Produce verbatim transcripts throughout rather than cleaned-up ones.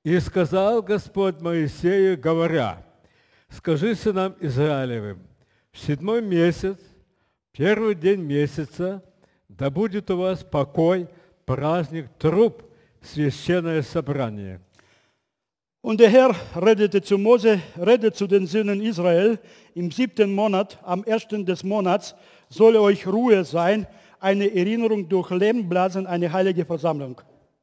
И сказал Господь Моисею, говоря: скажи сынам Израилевым, в седьмой месяц, первый день месяца, да будет у вас покой, праздник труб, священное собрание. Und der Herr redete zu Mose, redet zu den Söhnen Israel, im siebten Monat, am ersten des Monats, soll euch Ruhe sein, eine Erinnerung durch Lärmblasen, eine heilige Versammlung.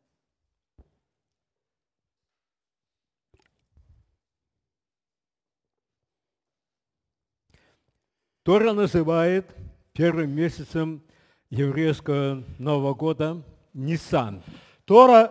Тора называет первым месяцем еврейского Нового года Нисан. Tora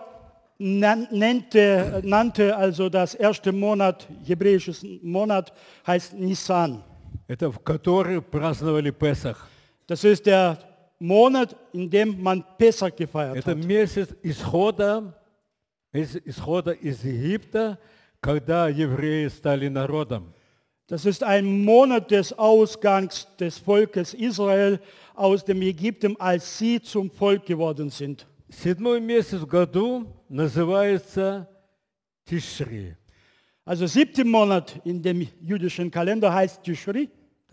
nannte, nannte also das erste Monat, hebräisches Monat, heißt Nisan. Это в который праздновали Песах. Das ist der Monat, in dem man Pesach gefeiert Это hat. месяц исхода, из исхода из Египта, когда евреи стали народом. Das ist ein Monat des Ausgangs des Volkes Israel aus dem Ägypten, als sie zum Volk geworden sind. Седьмой месяц в году называется Тишри. Also siebter Monat in dem jüdischen Kalender heißt Tishri.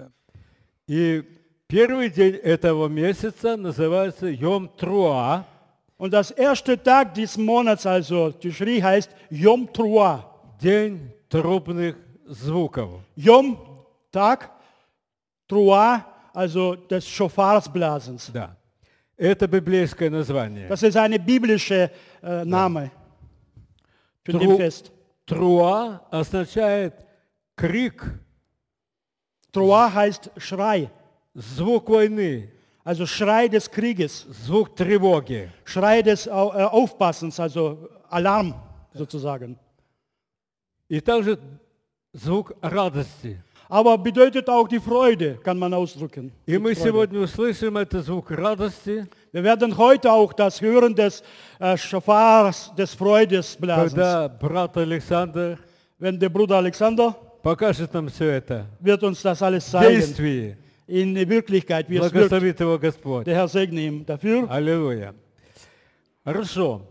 И первый день этого месяца называется Йом Труа. Und das erste Tag des Monats, also Tishri, heißt Yom Teruah. День трубных звуков. Yom, Tag, Teruah, also des Schofarsblasens. Да. Это библейское название. Das ist eine biblische äh, Name für Тру- den Fest. Труа означает крик, Teruah heißt Schrei, звук войны, also Schrei des Krieges, звук тревоги. Schrei des Au- äh, Aufpassens, also Alarm sozusagen. И также звук радости. Aber bedeutet auch die Freude, kann man ausdrücken. И мы Freude. сегодня услышим этот звук радости, Wir werden heute auch das Hören des äh, Schofars, des Freudesblasens. когда брат Александр Wenn der Bruder Alexander покажет нам все это wird uns das alles в zeigen. действии. In Wirklichkeit, wie es wirkt. Благословит его Господь. Der Herr segne ihm dafür. Аллилуйя. Хорошо.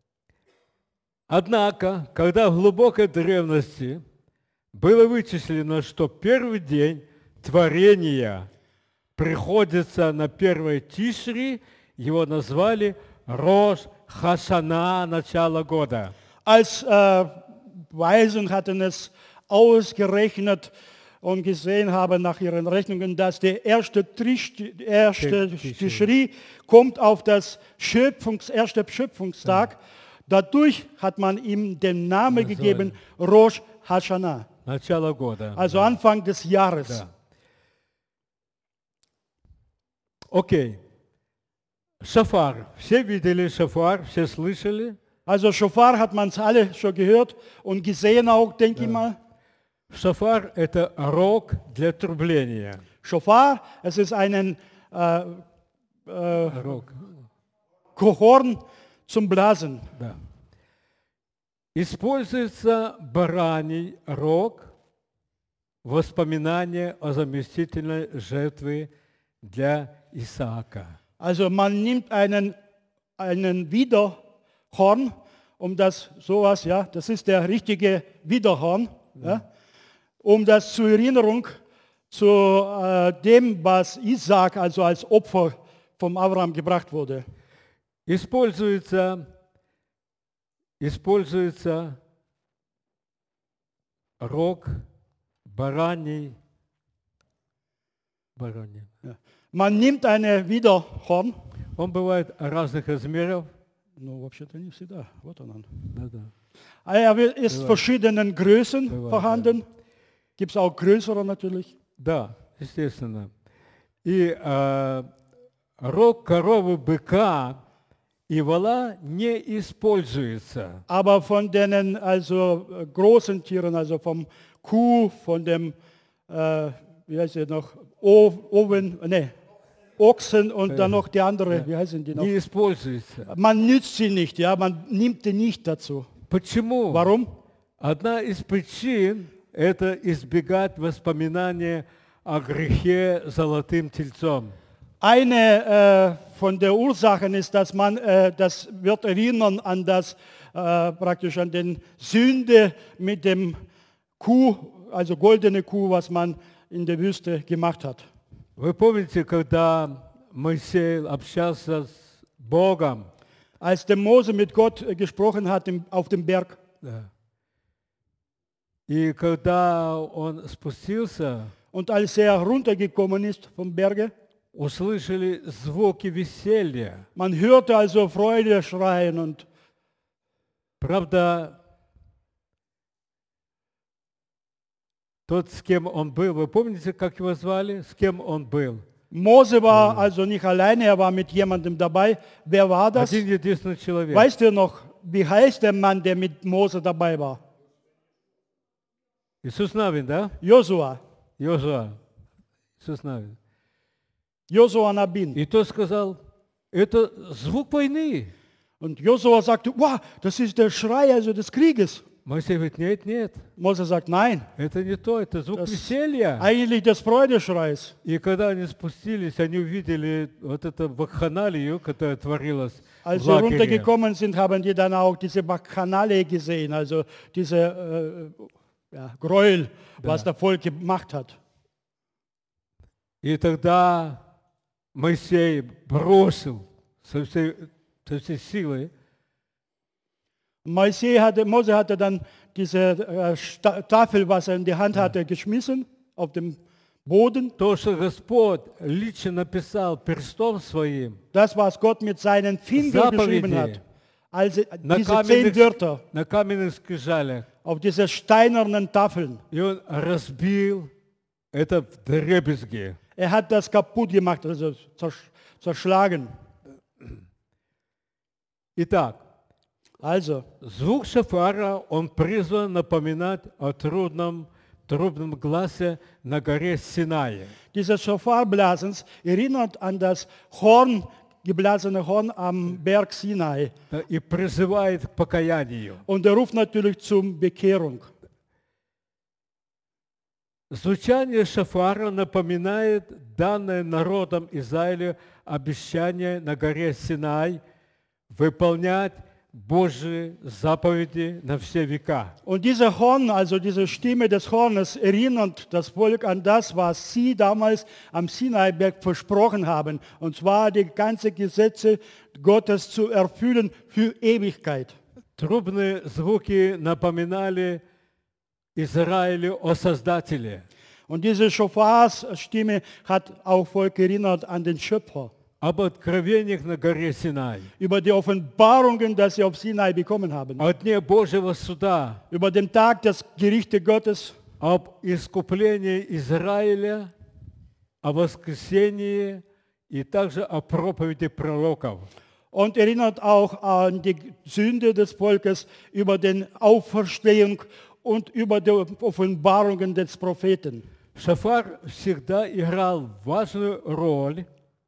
Однако, когда в глубокой древности было вычислено, что первый день творения приходится на первое Тишри, его назвали Рош Хашана, начало года. Als äh, Weisen hatten es ausgerechnet und gesehen haben nach ihren Rechnungen, dass der erste, Trisch, erste Tischri. Tischri kommt auf das Schöpfungs, erste Schöpfungstag. Dadurch hat man ihm den Namen gegeben, Rosh Hashanah, Начало года. also Anfang des Jahres. Да. Окей. Шафар. Все видели шафар, все слышали. Also Shofar hat man es alle schon gehört und gesehen auch, denke ich mal. Шафар – это рог для трубления. Shofar, es ist ein äh, äh, Рог. Horn zum Blasen. Да. Используется бараний рог в воспоминание о заместительной жертве для Исаака. Also man nimmt einen, einen Widerhorn, um das sowas, ja, das ist der richtige Widerhorn, ja, um das zur Erinnerung zu äh, dem, was Isaak also als Opfer vom Abraham gebracht wurde. Используется, используется рог бараний, бараний. Ja. Man nimmt einen Widerhorn, Он бывает разных размеров. no, вообще-то не всегда, вот он. Да-да. Er ist verschiedenen Größen Bewahrt, vorhanden, gibt es auch größere natürlich. Да, естественно. И э, рог коровы, быка и вола не используется. Aber von den also äh, großen Tieren, also vom Kuh, von dem, äh, wie heißt er noch, o Oven, ne, Ochsen und dann noch die andere, wie heißen die noch? Не используется. Man nützt sie nicht, ja, man nimmt die nicht dazu. Почему? Warum? Одна из причин – это избегать воспоминания о грехе золотым тельцом. Eine äh, von der Ursachen ist, dass man, äh, das wird erinnern an das, äh, praktisch an den Sünde mit dem Kuh, also goldene Kuh, was man in der Wüste gemacht hat. Вы помните, когда Моисей общался с Богом, Als der Mose mit Gott äh, gesprochen hat im, auf dem Berg, да, и когда он спустился, und als er runtergekommen ist vom Berge, услышали звуки веселья. man hörte also Freude schreien und Правда, тот, с кем он был, вы помните, как его звали? С кем он был? Mose war also nicht alleine, er war mit jemandem dabei. Wer war das? Один единственный человек. Weißt du noch, wie heißt der Mann, der mit Mose dabei war? Иисус Навин, да? Josua. Йошуа. Иисус Навин. Josua Nabin. И тот сказал, это звук войны. Und Josua sagte, wow, das ist der Schrei also des Krieges. Моисей говорит, нет, нет, Mose sagt, nein, это не то, это звук das веселья. eigentlich des Freudeschreis. И когда они спустились, они увидели вот эту вакханалию, которая творилась Als в sie лагере. runtergekommen sind, haben die dann auch diese Bacchanale gesehen, also diese äh, ja, Gräuel, was das Volk gemacht hat. И тогда Моисей бросил со всей, со всей силы, Mose hatte, Mose hatte dann diese äh, Sta- Tafel, was er in die Hand hatte, geschmissen auf dem Boden. то, что Господь лично написал перстом своим Das, was Gott mit seinen Fingern geschrieben hat. Also на diese zehn каменных, Wörter на каменных скрижалях. auf diese steinernen Tafeln. И он разбил это вдребезги. Er hat das kaputt gemacht, also zersch- zerschlagen. Итак, Also, звук шафара, он призван напоминать о трудном трубном гласе на горе Синае. dieses Schofarblasens erinnert an das Horn, geblasene Horn am Berg Sinai. Да, и призывает к покаянию. Und er ruft natürlich zum Bekehrung. Звучание шафара напоминает данное народом Израиля обещание на горе Синай выполнять Божьи заповеди на все века. Und dieser Horn, also diese Stimme des Hornes, erinnert das Volk an das, was sie damals am Sinaiberg versprochen haben. Und zwar die ganzen Gesetze Gottes zu erfüllen für Ewigkeit. Трубные звуки напоминали Израилю о Создателе, Und diese Schofars-Stimme hat auch Volk erinnert an den Schöpfer. об откровениях на горе Синай, Über die Offenbarungen, die sie auf Sinai bekommen haben. о дне Божьего суда, Über den Tag des Gerichtes Gottes. об искуплении Израиля, о воскресении и также о проповеди пророков. Und erinnert auch an die Sünde des Volkes, über den Auferstehung und über die Offenbarungen des Propheten. Шафар всегда играл важную роль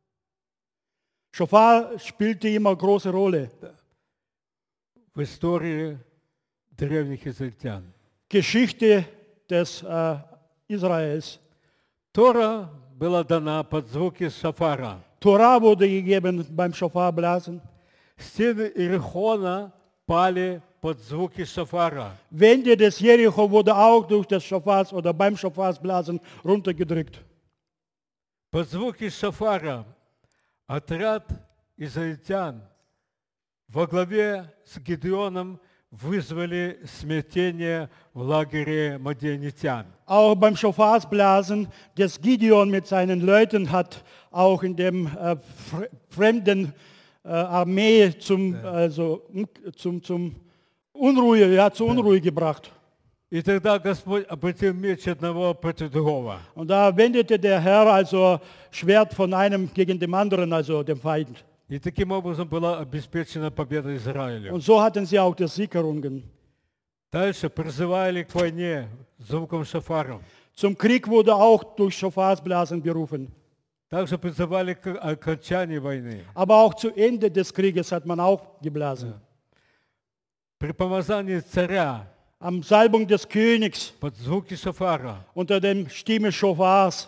Schofar spielte immer große Rolle. в истории древних израильтян. Geschichte des äh, Israels. Тора была дана под звуки шафара. Tora wurde gegeben beim Schofarblasen. Стены Иерихона пали под звуки шафара. Wände des Jericho wurde auch durch das Schofars oder beim Schofarsblasen runtergedrückt. Под звуки шафара отряд израильтян во главе с Гедеоном вызвали смятение в лагере мадианитян. Auch beim Schofarsblasen des Gideon mit seinen Leuten hat auch in dem äh, fr- fremden äh, Armee zum, also, zum, zum Unruhe, ja, zur Unruhe gebracht. И тогда Господь обратил меч одного против другого. Und da wendete der Herr also Schwert von einem gegen den anderen, also dem Feind. И таким образом была обеспечена победа Израилю. Und so hatten sie auch die Siegerungen. Дальше призывали к войне звуком шафаром. Zum Krieg wurde auch durch Schofarsblasen berufen. Также призывали к окончанию войны. Aber auch zu Ende des Krieges hat man auch geblasen. При помазании царя Am Salbung des Königs под звуки шафара unter dem Stimme Schofars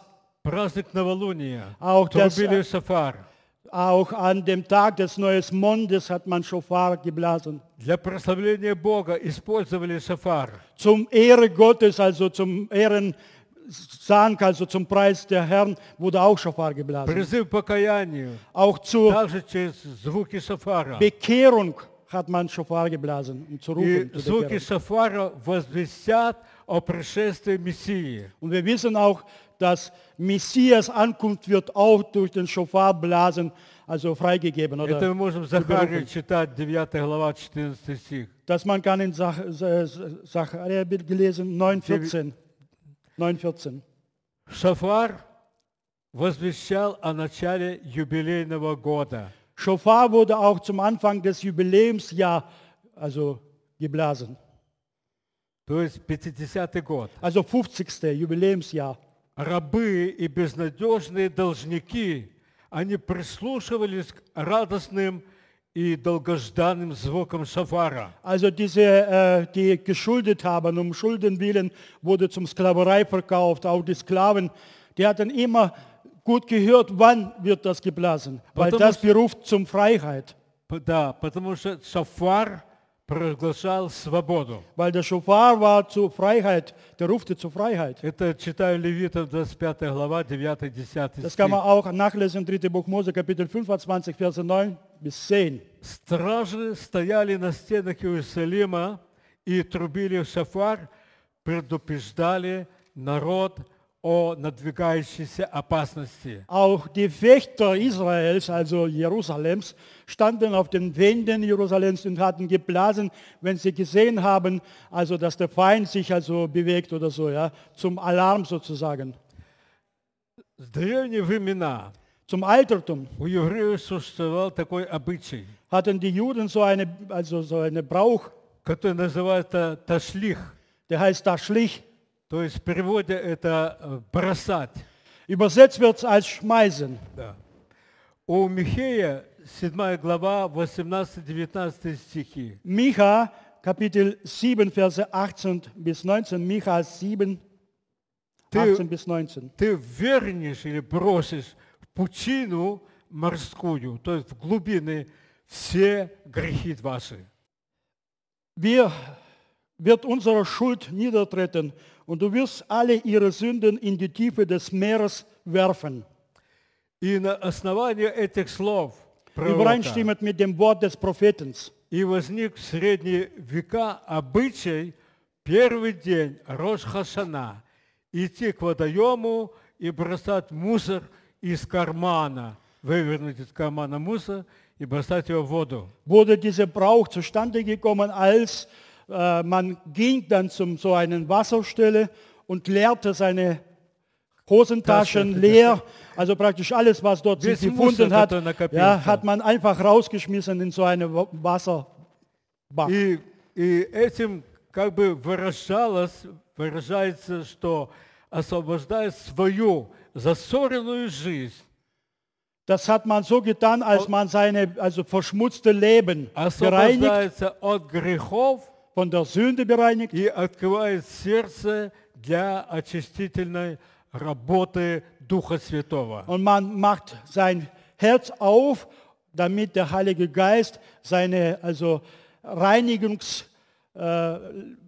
праздник новолуния, Auch das, трубили шафар. auch an dem Tag des neuen Mondes hat man Schofar geblasen. Для прославления Бога использовали шафар. Zum Ehre Gottes, also zum Ehrensang, also zum Preis der Herrn, wurde auch Schofar geblasen. Призыв к покаянию, Auch zur также через звуки шафара. Bekehrung hat man Schofar geblasen, um zu И rufen. zur звуки Bekehrung. шафара возвестят о пришествии Мессии. Und wir wissen auch, dass Messias Ankunft wird auch durch den Schofarblasen, also freigegeben. Это Oder мы можем в Захарии читать, девятая глава, четырнадцатый стих. dass man kann in Sach Sacharja gelesen, neun vierzehn. neun vierzehn. Шафар возвещал о начале юбилейного года. Schofar wurde auch zum Anfang des Jubiläumsjahres also geblasen. То есть пятидесятый год. Also fünfzigste Jubiläumsjahr. Рабы и безнадежные должники, они прислушивались к радостным и долгожданным звукам шафара. Also diese, äh, die geschuldet haben, um Schulden willen, wurde zum Sklaverei verkauft. Auch die Sklaven, die hatten immer gut gehört, wann wird das geblasen. Weil Потому das что- beruft zum Freiheit. Да, потому что шафар провозглашал свободу. Weil der Schofar war zur Freiheit, der rufte zur Freiheit. Это читаю Левитам двадцать пятая глава, девятый-десятый Das стих. kann man auch nachlesen im dritten Buch Mose, Kapitel fünfundzwanzig, Verse neun bis zehn. Стражи стояли на стенах Иерусалима и трубили в шафар, предупреждали народ о надвигающейся опасности. Auch die Wächter Israels, also Jerusalems, standen auf den Wänden Jerusalems und hatten geblasen, wenn sie gesehen haben, also dass der Feind sich also bewegt oder so, ja, zum Alarm sozusagen, С древние времена zum Altertum. у евреев существовал такой обычай, Hatten die Juden so eine, also so eine Brauch, который называется ташлих. der heißt Taschlich. То есть в переводе это э, бросать. Übersetzt wird es als Schmeißen. Да. У Михея седьмая глава, восемнадцатый-девятнадцатый стихи. Micha, Kapitel sieben, Verse achtzehn bis neunzehn. Micha sieben, achtzehn bis neunzehn. Ты вернешь или бросишь в пучину морскую, то есть в глубины, все грехи ваши. Wir wird unsere Schuld niedertreten und du wirst alle ihre Sünden in die Tiefe des Meeres werfen. И на основании этих слов пророка Übereinstimmend mit dem Wort des Propheten. и возник в средние века обычай первый день Рош Хашана идти к водоему и бросать мусор из кармана, вывернуть из кармана мусор и бросать его в воду. Wurde dieser Brauch zustande gekommen, als äh, man ging dann zum so einen Wasserstelle und leerte seine Hosentaschen leer, also praktisch alles, was dort sich Весь gefunden мусор, hat, который накопился. ja, hat man einfach rausgeschmissen in so eine Wa- Wasserbach. И, и этим как бы выражалось, выражается, что освобождая свою засоренную жизнь, Das hat man so getan, als man seine also verschmutzte Leben bereinigt, освобождается от грехов von der Sünde bereinigt и открывает сердце для очистительной работы Духа Святого. und man macht sein Herz auf, damit der Heilige Geist seine also Reinigungs äh,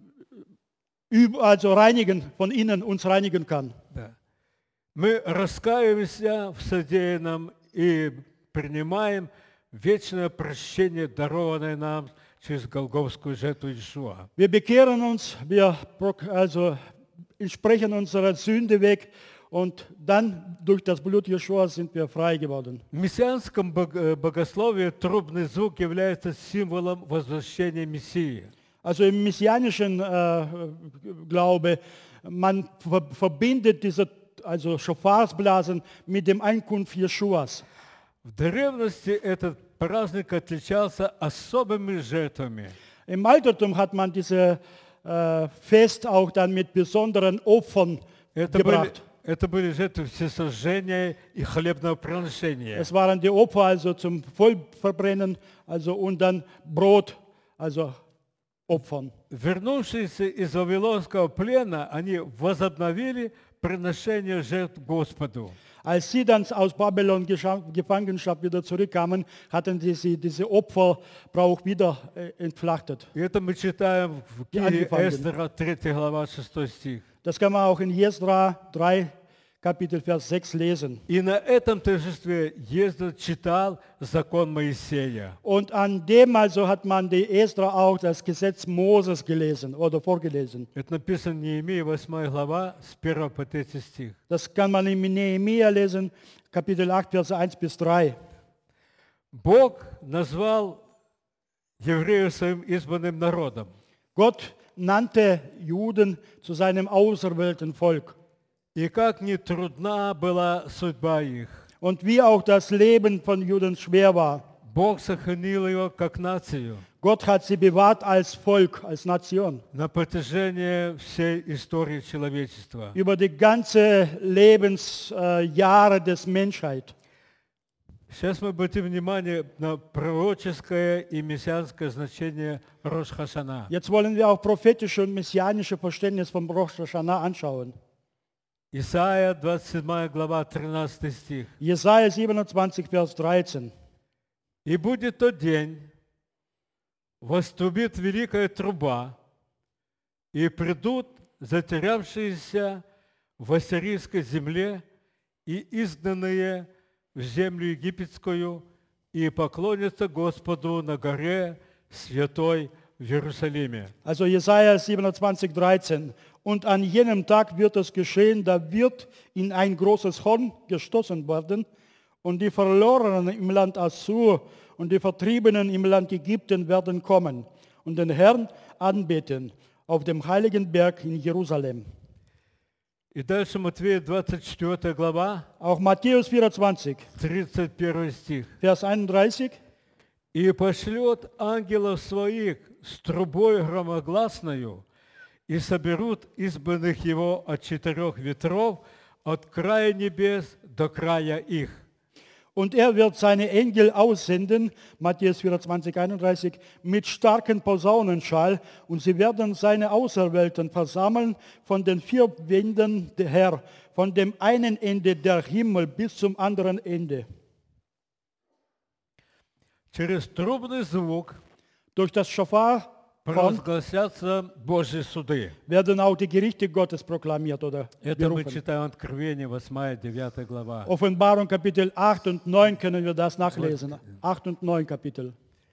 üb- also reinigen von innen uns reinigen kann. Да. Мы раскаиваемся в содеянном и принимаем вечное прощение, дарованное нам через Голгофскую жертву Иешуа. Wir bekehren uns, wir prok- also sprechen unsere Sünde weg und dann durch das Blut Jeschua sind wir frei geworden. В мессианском бог- э, богословии трубный звук является символом возвращения Мессии. Also im messianischen äh, Glaube, man ver verbindet diese also Schofarsblasen mit dem Ankunft Jeschuas. В древности этот праздник отличался особыми жертвами. Im Altertum hat man dieses äh, Fest auch dann mit besonderen Opfern Это были, gebracht. это были жертвы всесожжения и хлебного приношения. Es waren die Opfer also zum Vollverbrennen, also und dann Brot, also Opfern. Вернувшиеся из Вавилонского плена, они возобновили приношение жертв Господу. Als sie dann aus Babylon Gefangenschaft wieder zurückkamen, hatten sie diese Opferbrauch wieder äh, entflachtet. И это мы читаем в книге Эстера, третья глава, шестой стих. Das kann man auch in Jesra drei, Kapitel Vers sechs lesen. И на этом торжестве Ездра читал закон Моисея. Und an dem also hat man die Esra auch das Gesetz Moses gelesen oder vorgelesen. Это написано в Неемии, восьмая глава, с первого по третий стих. Das kann man in Nehemia lesen, Kapitel acht, Verse eins bis drei. Бог назвал евреев своим избранным народом. Gott nannte Juden zu seinem auserwählten Volk. И как ни трудна была судьба их, Und wie auch das Leben von Juden schwer war, Бог сохранил его как нацию Gott hat sie bewahrt als Volk, als Nation. на протяжении всей истории человечества. Über die ganze Lebensjahre des Menschheit. Сейчас мы обратим внимание на пророческое и мессианское значение Рош Хашана. Jetzt wollen wir auch prophetische und messianische Verständnis von Rosh Hashanah anschauen. Исайя, двадцать седьмая глава, тринадцатый стих. Jesaja siebenundzwanzig, Vers dreizehn. «И будет тот день, вострубит великая труба, и придут затерявшиеся в ассирийской земле и изгнанные в землю египетскую, и поклонятся Господу на горе святой в Иерусалиме». Also Jesaja siebenundzwanzig, dreizehn. Und an jenem Tag wird es geschehen, da wird in ein großes Horn gestoßen werden und die Verlorenen im Land Assur und die Vertriebenen im Land Ägypten werden kommen und den Herrn anbeten auf dem heiligen Berg in Jerusalem. И дальше Матфея, двадцать четвёртая глава, Auch Matthäus vierundzwanzig, тридцать первый стих. Vers einunddreißig. «И пошлет ангелов своих с трубой громогласною, и соберут избранных его от четырех ветров, от края небес до края их». Und er wird seine Engel aussenden, Matthäus vierundzwanzig, einunddreißig, mit starken Posaunenschall, und sie werden seine Auserwählten versammeln von den vier Winden der Herr, von dem einen Ende der Himmel bis zum anderen Ende. Через трубный звук Durch das Schofar провозгласятся Божьи суды. werden auch die Gerichte Gottes proklamiert oder Это мы berufen. читаем Откровение, восьмая, девятая глава. Offenbarung Kapitel acht und neun können wir das nachlesen. acht und neun Kapitel.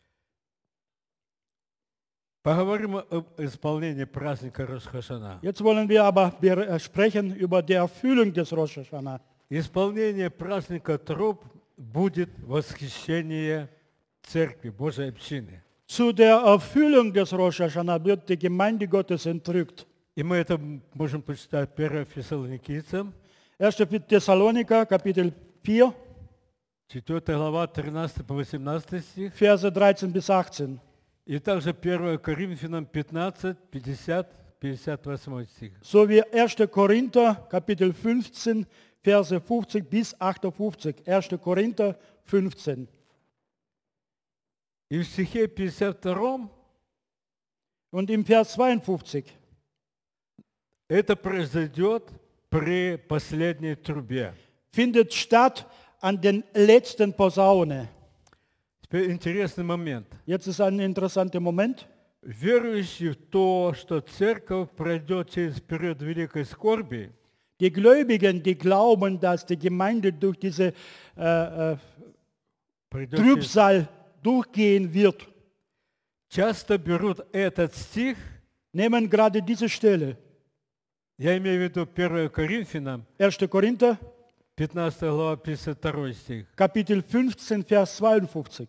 Поговорим об исполнении праздника Рош Хашана. Jetzt wollen wir aber sprechen über die Erfüllung des Rosh Hashanah. Исполнение праздника труб будет восхищение церкви, Божьей общины. Zu der Erfüllung des Rosh Hashanah wird die Gemeinde Gottes entrückt. И мы это можем почитать первое Фессалоникийцам, erster Thessaloniker, Kapitel vier, четвёртая глава, тринадцатый по восемнадцатый стих. Verse dreizehn bis achtzehn. И также первое Коринфянам пятнадцать, пятьдесят, пятьдесят восьмой стих. So wie erster Korinther, Kapitel fünfzehn, Verse fünfzig bis achtundfünfzig. erster Korinther fünfzehn. И в стихе пятьдесят втором Und im Vers zweiundfünfzig. это произойдет при последней трубе. Findet statt an den letzten Posaune. Теперь интересный момент. Jetzt ist ein interessanter Moment. Верующие в то, что церковь пройдет через период великой скорби, Die Gläubigen, die glauben, dass die Gemeinde durch diese äh, äh, пройдет через- Trübsal durchgehen wird, часто берут этот стих, nehmen gerade diese Stelle. я имею в виду первое Коринфянам, erster Korinther, пятнадцатая глава, пятьдесят второй стих. Kapitel fünfzehn, Vers zweiundfünfzig.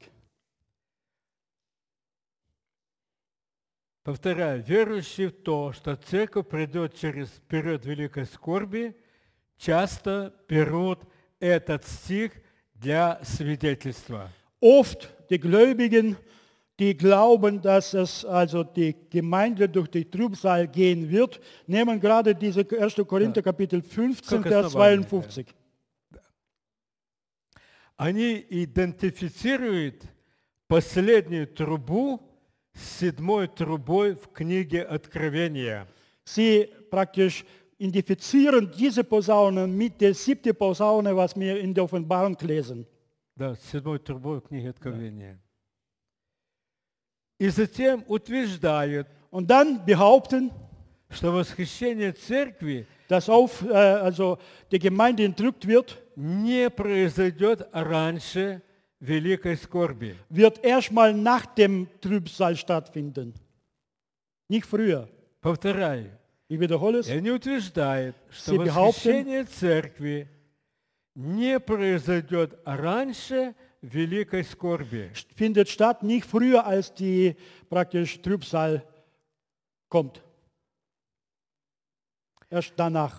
Повторяю, верующие в то, что церковь пройдет через период великой скорби, часто берут этот стих для свидетельства. Oft die Gläubigen, die glauben, dass es also die Gemeinde durch die Trübsal gehen wird, nehmen gerade diese erster Korinther, Kapitel fünfzehn, Как Vers основание, zweiundfünfzig. Они идентифицируют последнюю трубу с седьмой трубой в книге Откровения. Sie praktisch identifizieren diese Posaunen mit der siebten Posaune, was wir in der Offenbarung lesen. Да, с седьмой трубой книги Откровения. И затем утверждают, Und dann behaupten, что восхищение церкви dass auf, äh, also die Gemeinde entrückt wird, не произойдет раньше великой скорби. wird erstmal nach dem Trübsal stattfinden. Nicht früher. Повторяю. Ich wiederhole es. И они утверждают, что Sie behaupten, восхищение церкви не произойдет раньше великой скорби. Findet statt nicht früher, als die praktisch Trübsal kommt. Erst danach.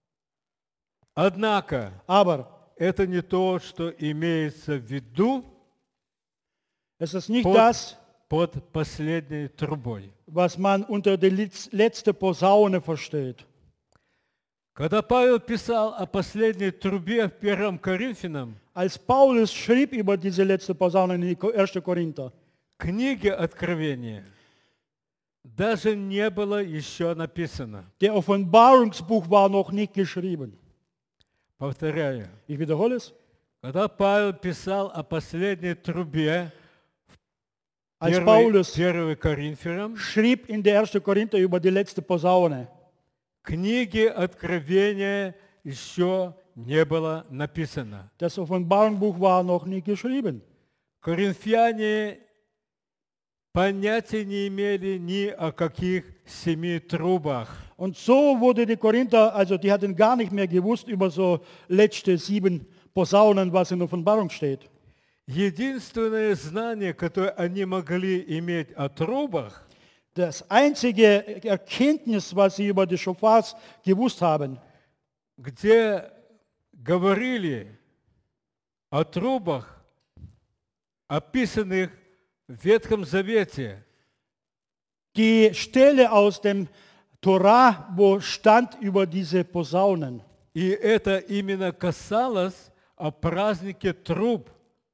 Однако, Aber это не то, что имеется в виду es ist nicht под, das, под последней трубой. was man unter der letzten Posaune versteht. Когда Павел писал о последней трубе в первом Коринфянам, Als Paulus schrieb über diese letzte Posaune in ersten Korinther, книге Откровения даже не было еще написано. der Offenbarungsbuch war noch nicht geschrieben. Повторяю. Ich wiederhole es. Когда Павел писал о последней трубе в Als первой, Paulus первой Коринфянам, schrieb in der ersten Korinther über die letzte Posaune. книги Откровения еще не было написано. Das Offenbarungsbuch war noch nicht geschrieben. Коринфяне понятия не имели ни о каких семи трубах. Und so wurde die Korinther, also die hatten gar nicht mehr gewusst über so letzte sieben Posaunen, was in der Offenbarung steht. Единственное знание, которое они могли иметь о трубах, Das einzige Erkenntnis, was sie über die Schofars gewusst haben, где говорили о трубах, описанных в Ветхом Завете, die Stelle aus dem Torah, wo stand über diese Posaunen. и это именно касалось о празднике труб.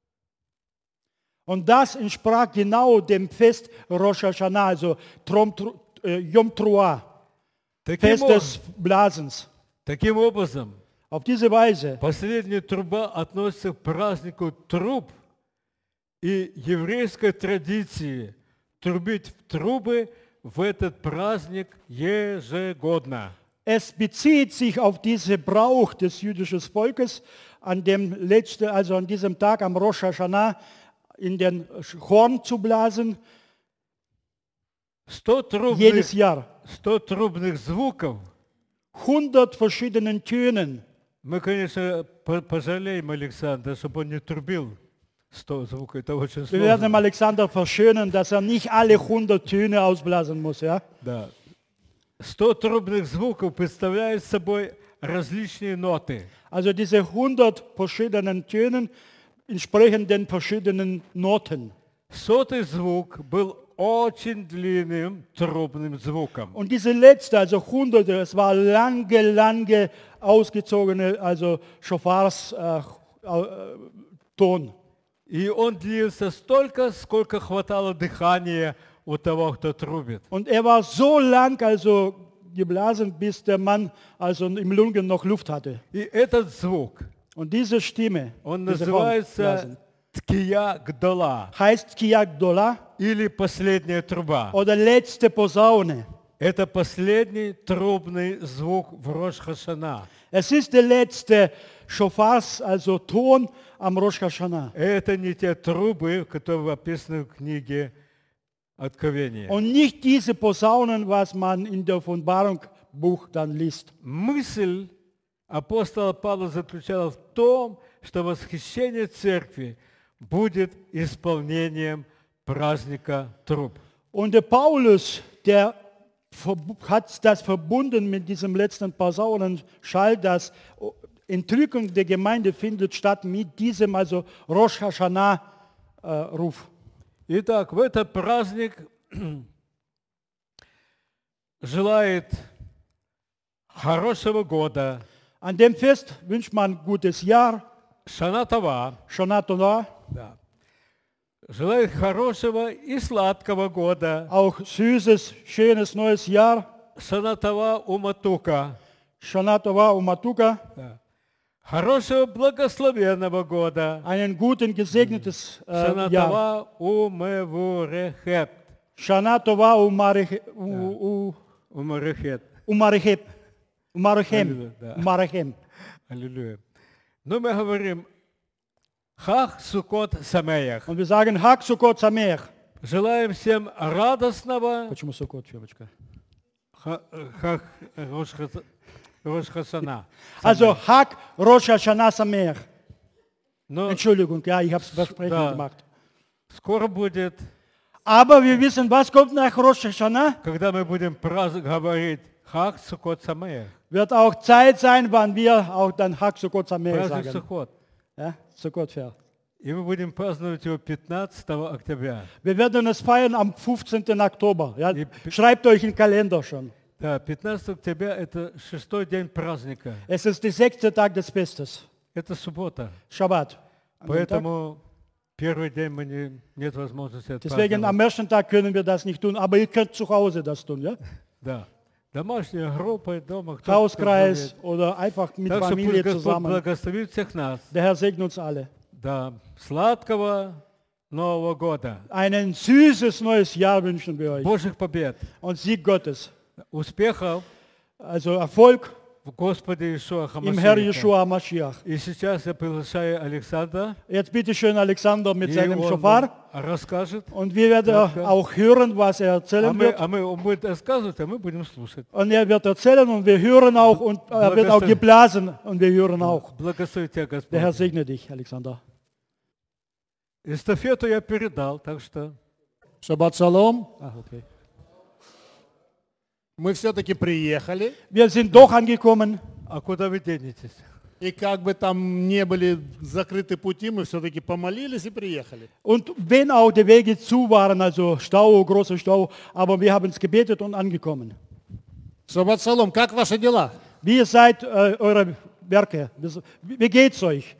Und das entsprach genau dem Fest Rosh Hashanah, also Trom, äh, Yom Teruah, Таким, Fest об- des Blasens. таким образом, Auf diese Weise последняя труба относится к празднику труб, и еврейской традиции трубить в трубы в этот праздник ежегодно. es bezieht sich auf diesen Brauch des jüdischen Volkes, an dem letzten, also an diesem Tag am Rosh Hashanah in den Horn zu blasen, Сто трубных, jedes Jahr. сто трубных звуков. hundert verschiedenen Tönen. Мы, конечно, по- пожалеем Александра, чтобы он не трубил сто звуков. Это очень Wir werden dem сложно. Alexander verschönen, dass er nicht alle hundert Töne ausblasen muss. Ja? Да. Сто трубных звуков представляют собой различные ноты. Also diese hundert verschiedenen Tönen entsprechen den verschiedenen Noten. Сотый звук был очень длинным трубным звуком. Und diese letzte, also hunderte, es war lange, lange ausgezogene, also Schofars äh, äh, Ton. И он длился столько, сколько хватало дыхания у того, кто трубит. Und er war so lang, also geblasen, bis der Mann also im Lungen noch Luft hatte. И этот звук, Und diese Stimme, он diese называется ткия гдола, heißt Kiyak Dola или последняя труба. oder letzte Posaune. Это последний трубный звук в Рош Хашана. Es ist der letzte Schofars, also Ton am Rosh Hashanah. Это не те трубы, которые описаны в книге Откровения. Und nicht diese Posaunen, was man in der Offenbarung Buch dann liest. Мысль апостола Павла заключалась в том, что восхищение церкви будет исполнением праздника труб. Und der Paulus, der verb- hat das verbunden mit diesem letzten Posaunenschall, dass Entrückung der Gemeinde findet statt mit diesem, also Rosh Hashanah äh, Ruf. Итак, в этот праздник желает хорошего года, An dem Fest wünscht man gutes Jahr, Шана Това, Shana Tova, да. Желает хорошего и сладкого года, auch süßes, schönes neues Jahr, Шана Това Уматука, Shana Tova Umatuka. Да. Хорошего благословенного года. Einen guten, gesegnetes äh, Шана Jahr. Това умевурехет. Shana Tova Umarech- U- U- Умерехет. Umarechep. Umarechem. Аллилуйя, да. Umarechem. Аллилуйя. Ну, мы говорим Хах Сукот Самеях. Und wir sagen Hag Sukkot Sameach. Желаем всем радостного Почему Sukkot, Фёбочка? Ха- Хах Рош Хас- Рош Хасана. Also Hag Rosh Hashanah Sameach. Но Entschuldigung, ja, ich habe es versprechen Да. gemacht. скоро будет, Aber wir wissen, was kommt nach Rosh Hashanah? когда мы будем праздновать, говорить Хах Сукот Самеях. Wird auch Zeit sein, wann wir auch dann Hag Sukkot Sameach Праздник sagen. Сукот. Ja, Sukkot Fair. И мы будем праздновать его пятнадцатого октября. Wir werden es feiern am fünfzehnten Oktober. Ja, Die- schreibt euch den Kalender schon. Да, пятнадцатого октября это шестой день праздника. Es ist der sechste Tag des Festes, Это суббота. Shabbat. An dem Tag. Поэтому первый день мы не, нет возможности Deswegen отпраздновать. am ersten Tag können wir das nicht tun, aber ihr könnt zu Hause das tun, ja? Да. Домашняя группа, дома кто Hauskreis oder einfach mit Так что Familie пусть Господь zusammen. благословит всех нас. Der Herr segne uns alle. Да. Сладкого Нового года. Ein süßes neues Jahr wünschen wir euch Божьих побед. und Sieg Gottes. Успехов Also Erfolg в Господе Иешуа im Herr Хамашиаха. Yeshua Mashiach. И сейчас я приглашаю Александра, Jetzt bitte schön Alexander mit и seinem он Shofar. нам расскажет. Und wir werden auch hören, was er А erzählen мы, wird. а мы, он будет рассказывать, а мы будем слушать. Und er wird erzählen und wir hören auch und er wird auch Благословен. geblasen und wir hören auch. Благослови тебя Der Herr Господь. segne dich, Alexander. Эстафету я передал, так что Шаббат шалом. Ah, okay. Мы все-таки приехали, Wir sind doch angekommen. а куда вы денетесь? и как бы там не были закрыты пути, мы все-таки помолились и приехали. Und wenn auch die Wege zu waren, also Stau, großer Stau, aber wir haben es gebetet und angekommen. Шаббат шалом, как ваши дела? Wie seid äh, eure Werke? Wie wie geht's euch?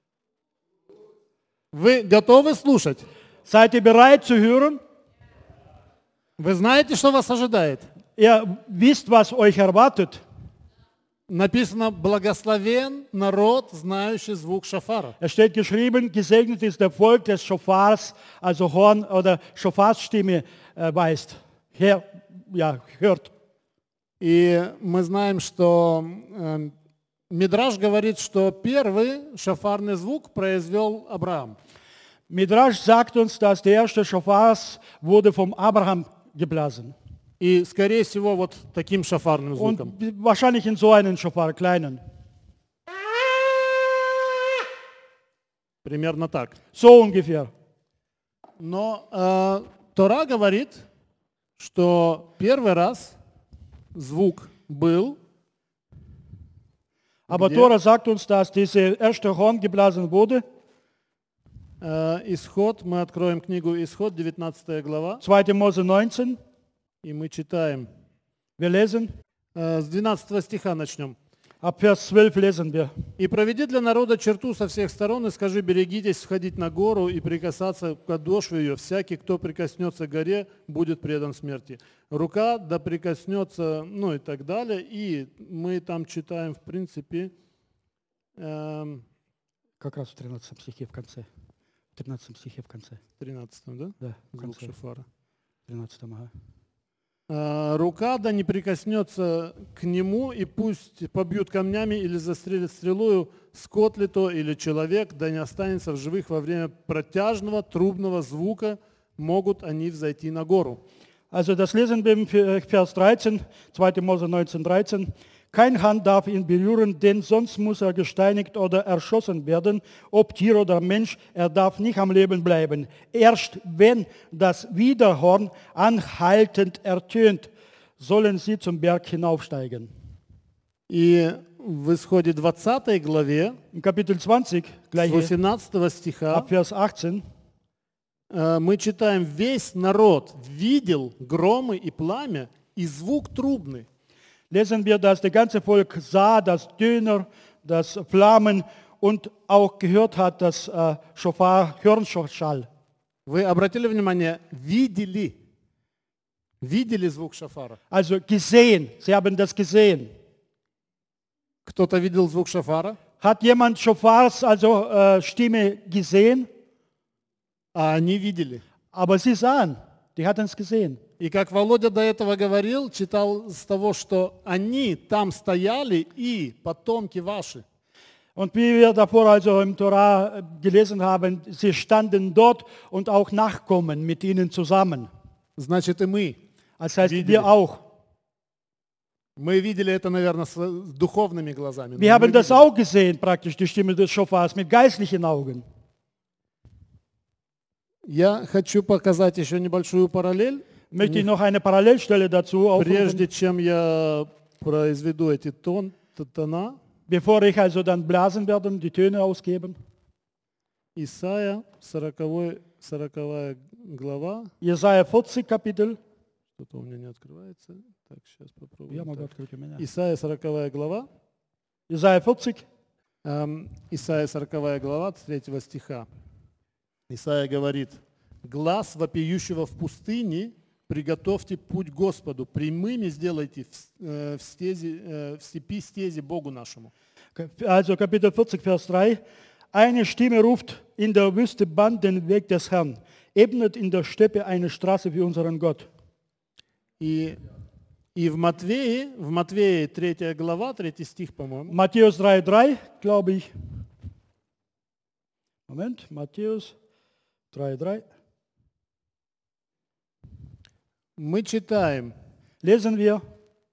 Вы готовы слушать? Seid ihr bereit zu hören? Вы знаете, что вас ожидает? Ihr wisst, was euch erwartet. Написано, благословен народ, знающий звук шафара. Es steht geschrieben, gesegnet ist der Volk des Schofars, also Horn oder Schofarsstimme äh, weist. Her, ja, hört. И мы знаем, что э, Мидраш говорит, что первый шафарный звук произвел Авраам. Midrash sagt uns, dass der erste Schofars wurde vom Abraham geblasen. И, скорее всего, вот таким шафарным Und звуком. wahrscheinlich in so einen Schofar, kleinen. Примерно так. So ungefähr. Но э, Тора говорит, что первый раз звук был, Aber Где? Tora sagt uns, dass dieser erste Horn geblasen wurde. э, Исход, мы откроем книгу Исход, девятнадцатая глава, zweiter Mose neunzehn. и мы читаем. Wir lesen. Э, с двенадцатого стиха начнем. Ab Vers zwölf lesen wir. «И проведи для народа черту со всех сторон, и скажи, берегитесь входить на гору и прикасаться к подошве ее. Всякий, кто прикоснется к горе, будет предан смерти. Рука да прикоснется», ну и так далее. И мы там читаем, в принципе, эм, Как раз в тринадцатом стихе в конце. В тринадцатом стихе в конце. тринадцатом, да? Да, в Звук конце. шофара. В тринадцатом, ага. Э, «Рука да не прикоснется к нему, и пусть побьют камнями или застрелят стрелою, скот ли то или человек, да не останется в живых во время протяжного трубного звука, могут они взойти на гору». Also das lesen wir im Vers dreizehn, zweiter Mose neunzehn, dreizehn. Kein Hand darf ihn berühren, denn sonst muss er gesteinigt oder erschossen werden, ob Tier oder Mensch, er darf nicht am Leben bleiben. Erst wenn das Widerhorn anhaltend ertönt, sollen sie zum Berg hinaufsteigen. И в Исходе двадцатой главе, Im Kapitel zwanzig, с gleich восемнадцатого стиха, ab Vers achtzehn, э, мы читаем, «Весь народ видел громы и пламя, и звук трубный». lesen wir, dass das ganze Volk sah, das Döner, das Flammen und auch gehört hat, das äh, Schofar, Hörnschall. Вы обратили внимание, видели, видели звук шафара. Also gesehen, sie haben das gesehen. Кто-то видел звук шофара? Hat jemand Schofars, also äh, Stimme gesehen? А они видели. Aber sie sahen, die hatten es gesehen. И как Володя до этого говорил, читал с того, что они там стояли и потомки ваши. Und wie wir davor also im Torah gelesen haben, sie standen dort und auch Nachkommen mit ihnen zusammen. Значит, и мы. Das heißt, Видели. wir auch. Мы видели это, наверное, с с духовными глазами. но Wir мы haben das видели. auch gesehen, praktisch die Stimme des Schofars mit geistlichen Augen. Я хочу показать еще небольшую параллель, Möchte ich noch eine Parallelstelle dazu aufrufen, прежде чем я произведу эти тон, т- тона. bevor ich also dann blasen werde und die Töne ausgeben. Исайя, сороковая глава. Jesaja vierzig, Kapitel. Что-то у меня не открывается. Так, сейчас Ja, попробуем. mein так. Gott, guck mal. Исайя, сороковая глава. Jesaja vierzig, Эм, Исайя, сороковая глава, с третьего стиха. Исайя говорит: «Глас вопиющего в пустыне, приготовьте путь Господу, прямыми сделайте в, с- э, в, стези, э, в степи стези Богу нашему». also Kapitel vierzig, Vers drei. Eine Stimme ruft in der Wüste, bahnt den Weg des Herrn, ebnet in der Steppe eine Straße für unseren Gott. И, и в Матвее, в Матвее третья глава, третий стих, по-моему, Matthäus drei, drei, glaube ich. Moment, Matthäus drei, drei. мы читаем, Lesen wir.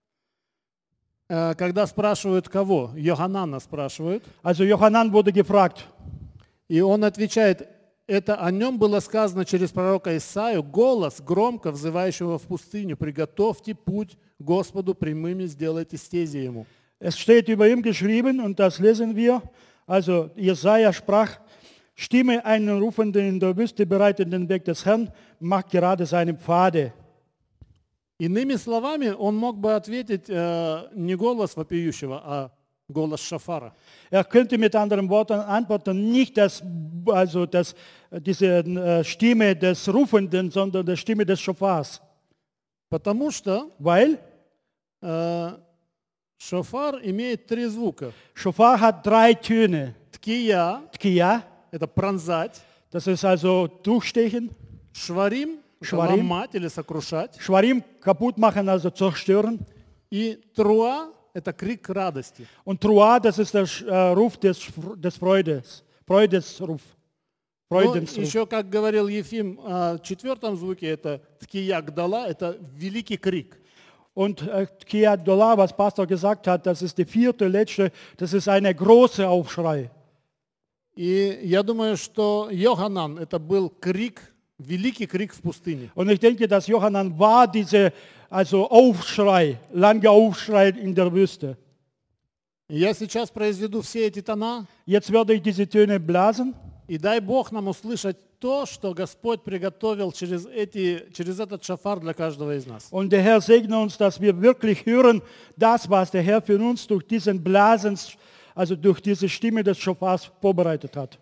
э, когда спрашивают кого, Йоханана спрашивают, Also Johannan wurde gefragt. и он отвечает: это о нем было сказано через пророка Исаию, голос громко взывающего в пустыню: приготовьте путь Господу, прямыми сделайте стези ему. Es steht über ihm geschrieben und das lesen wir. Also Jesaja sprach, Stimme einen Rufenden in der Wüste, bereitet den Weg des Herrn, macht gerade seine Pfade. Иными словами, он мог бы ответить э, не голос вопиющего, а голос шофара. Er könnte mit anderen Worten antworten, nicht das, also das, diese äh, Stimme des Rufenden, sondern die Stimme des Schofars. Потому что Weil э, шофар имеет три звука. Schofar hat drei Töne. Ткия, Tkia, это пронзать, das ist also durchstechen. шварим, это Шварим. ломать или сокрушать, Schwarim, kaputt machen, also zerstören. и труа, это крик радости. Und Trua, das ist der äh, Ruf des, des Freudes. Freudesruf. Но Freudensruf. еще, как говорил Ефим, э, в четвертом звуке это ткия гдала, это великий крик. Und äh, Kia Dollar, was Pastor gesagt hat, das ist die vierte, letzte, das ist eine große Aufschrei. И я думаю, что Йоханан, это был крик, великий крик в пустыне. Und ich denke, dass Johannan war diese, also Aufschrei, lange Aufschrei in der Wüste. И я сейчас произведу все эти тона, Jetzt werde ich diese Töne blasen. и дай Бог нам услышать то, что Господь приготовил через, эти, через этот шафар для каждого из нас. Und der Herr segne uns, dass wir wirklich hören, das, was der Herr für uns durch diesen Blasen, also durch diese Stimme des Schofars vorbereitet hat.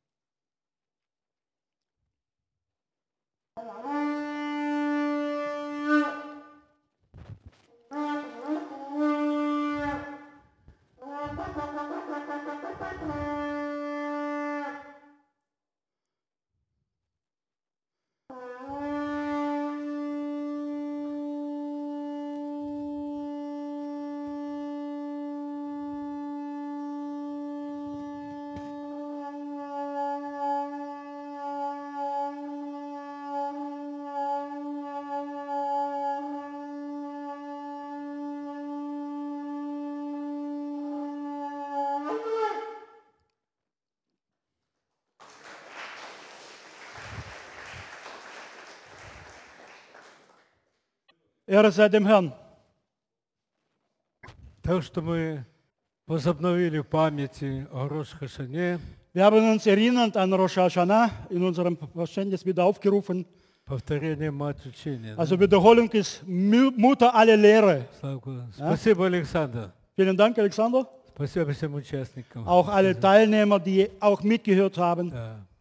Ehre sei dem Herrn. То, что мы возобновили в памяти о Рош Хашане, Wir haben uns erinnernd an Rosh Hashanah in unserem Verständnis wieder aufgerufen. повторение мать учения. да? Also Wiederholung ist Mu- Mutter aller Lehre. Слава. Спасибо, Александр. Vielen Dank, Alexander. Спасибо всем участникам. Auch alle Teilnehmer, die auch mitgehört haben. Да.